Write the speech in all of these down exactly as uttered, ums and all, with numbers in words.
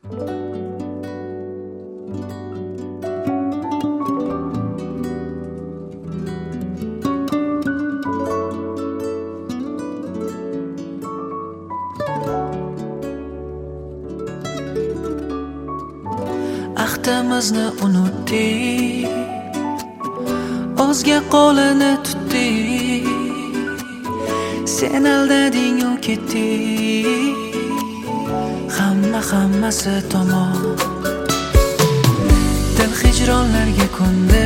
Ahdimizni unutdik, o'zga qo'lini tutdik, sen aldading u ketdik, hamma hammasi tamom. Dil hijronlarga ko'ndi,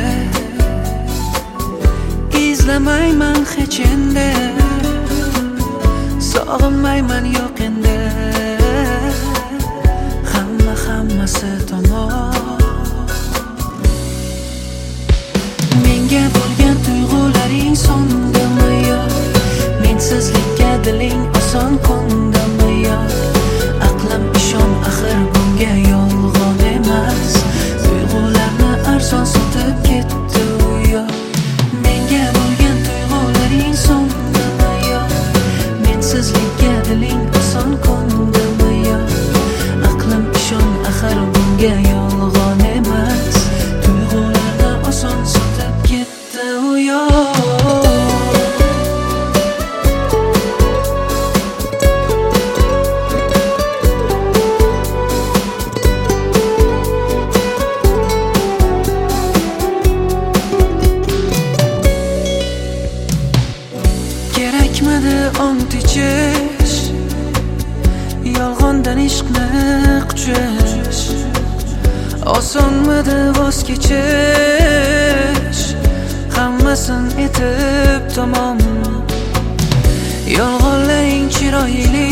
izlamayman hech endi, sog'inmayman yo'q endi, hamma hammasi tamom. Menga bo'lgan tuyg'ularing so'ndimi yo? Mensizlikka diling oson qo'ndimi yo? Aqlim ishon axir bunga yolg'on emas, tuyg'ularni arzon sotib ketdi u yo. Menga bo'lgan tuyg'ularing so'ndimi yo? Mensizlikka diling oson qo'ndimi yo? Aqlim ishon axir bunga yolg'on emas, tuyg'ularni oson sotib ketdi u yo. Kerakmidi ong techish, yolg'ondan ishqni quchish, osonmidi voz kechish, hammasin etib tamom. Yolg'onlaring chiroyli,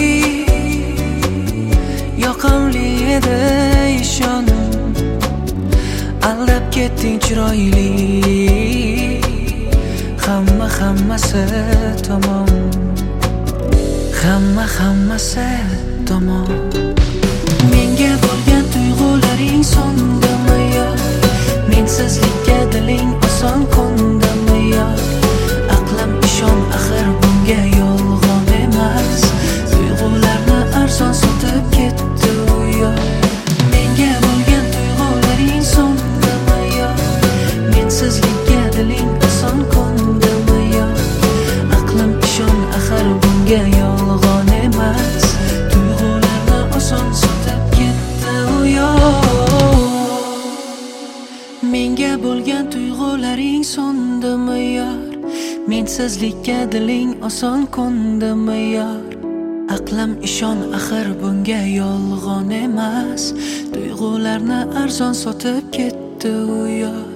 yoqimli edi ishon, aldab ketding chiroyli, hamma hammasi tamom, hamma hammasi tamom. Menga bo'lgan tuyg'ularing so'ndimi yo? Mensizlikka diling oson qo'ndimi yo? Aqlim ishon axir bunga yolg'on emas, tuyg'ularni arzon sotib ketdi u yo. Menga bo'lgan tuyg'ularing so'ndimi yo? Mensizlikka diling oson qo'ndimi yo? Aqlim ishon axir bunga yolg'on emas, tuyg'ularni oson sotib ketdi u yo. Menga bo'lgan tuyg'ularing so'ndimi yor? Mensizlikka diling oson qo'ndimi yor? Aqlim ishon axir bunga yolg'on emas, tuyg'ularni arzon sotib ketdi u yor.